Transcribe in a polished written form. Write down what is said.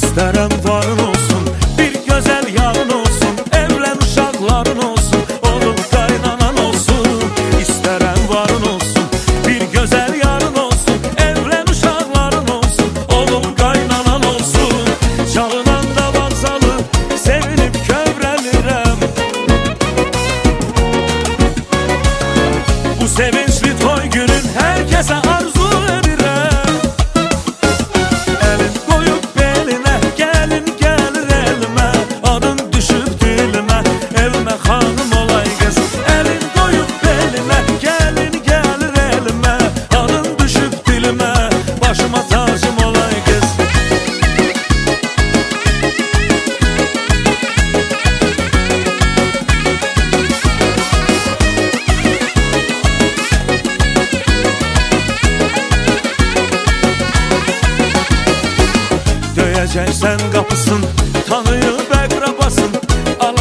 İstərəm varın olsun, bir gözəl yarın olsun, evlən uşaqların olsun, oğlum qaynanan olsun. İstərəm varın olsun, bir gözəl yarın olsun, evlən uşaqların olsun, oğlum qaynanan olsun. Çalınanda vağzalı sevinib kövrəlirəm, bu sevinçli toy günün hər kəsə arzu edirəm. Elin qoyub belinə, gəlin gəlir elmə, adın düşüb dilimə, elmə xanım olay qız. Elin qoyub belinə, gəlin gəlir elmə, adın düşüb dilimə, başıma tacım olay qız. Döyəcəksən qapısın, tanıyıb əqrabasın,